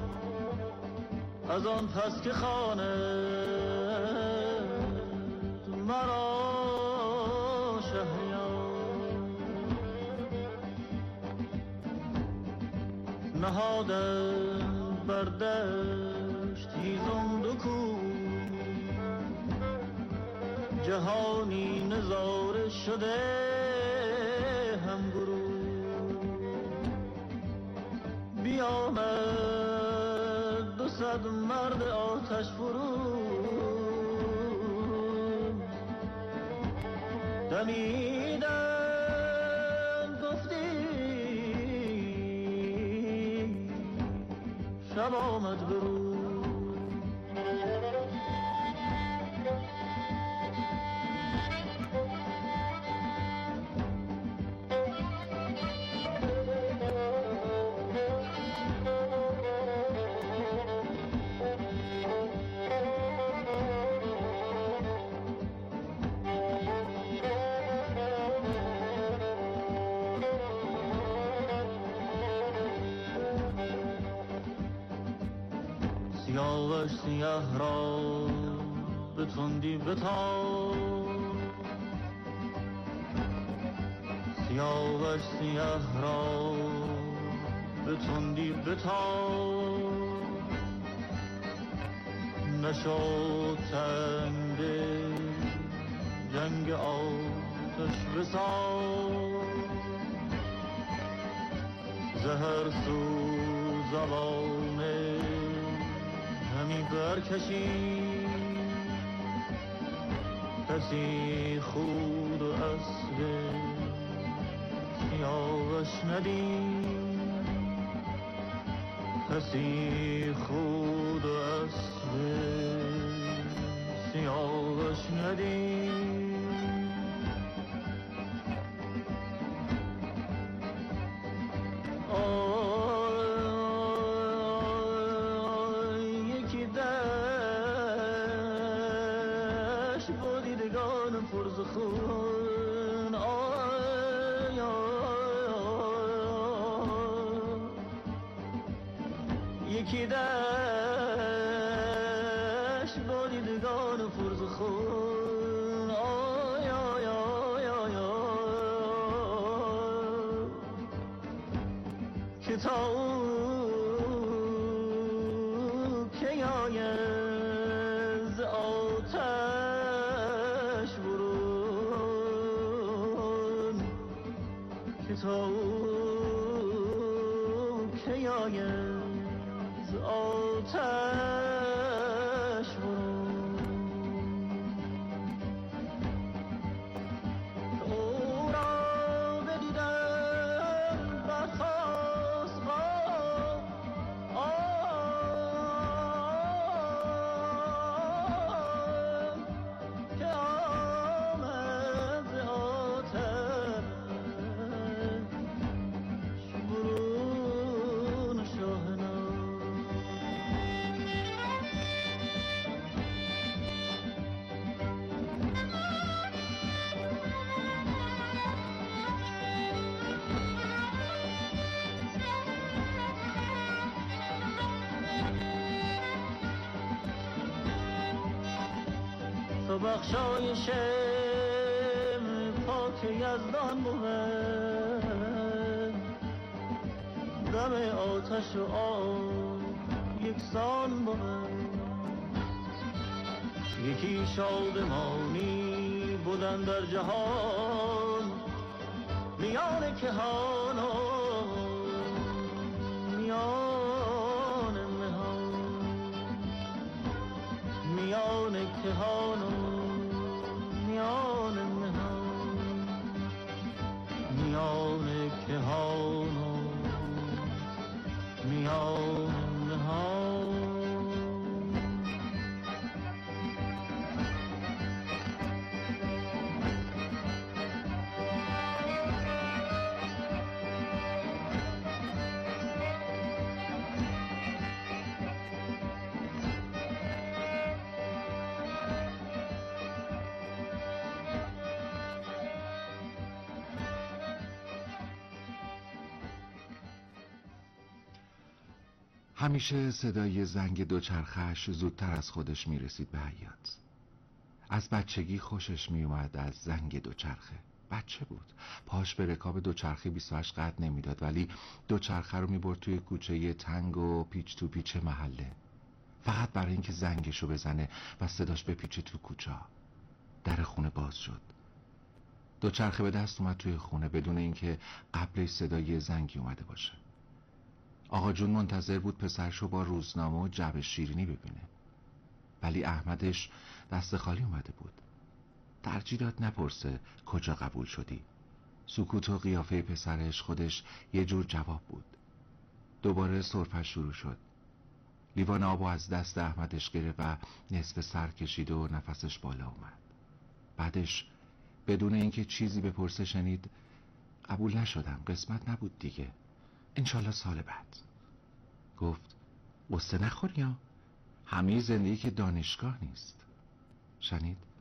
[SPEAKER 3] از آن پس که خانه مرا شهریار، نهادم بر دشت هیزم دو کو، جهانی نظاره شده هم گروه، بیامد 200 مرد آتش فروز، دمیدن گفتی شب آمد برو. سیاوش سیه را به تندی بتاب، سیاوش سیه را به تندی بتاب، نشد تنگ جنگ آتش بساز، زهر سو زبانه همی برکشید، کسی خود و اسب سیاوش ندید، کسی خود و اسب سیاوش ندید. خون آی یکی دشت با دیدگان فرز خون آی که تا او که آید ز آتش تا که آید ز آتش برون، او را بدیدم برخاست با که آمد ز آتش تو بخشایش پاک یزدان بود، دم آتش و آب یکسان بود، یکی شادمانی بودن در جهان، میان کهان و میان کهان و میان نهان، میان کهان و میان نهان.
[SPEAKER 1] همیشه صدای زنگ دوچرخه‌اش زودتر از خودش میرسید به حیاط. از بچگی خوشش میومد از زنگ دوچرخه. بچه بود، پاش به رکاب دوچرخه 28 قد نمیداد، ولی دوچرخه رو میبرد توی کوچه تنگ و پیچ تو پیچ محله، فقط برای اینکه زنگشو بزنه و صداش بپیچه تو کوچه. در خونه باز شد. دوچرخه به دست اومد توی خونه بدون اینکه قبلش صدای زنگی اومده باشه. آقا جون منتظر بود پسرشو با روزنامه و جعبه شیرینی ببینه، ولی احمدش دست خالی اومده بود. ترجیح داد نپرسه کجا قبول شدی. سکوت و قیافه پسرش خودش یه جور جواب بود. دوباره سرفش شروع شد. لیوان آبو از دست احمدش گرفت و نصف سر کشید و نفسش بالا اومد. بعدش بدون اینکه چیزی بپرسه شنید قبول نشدم، قسمت نبود دیگه، انشالله سال بعد. گفت قصه نخور یا همه زندگی که دانشگاه نیست. شنید؟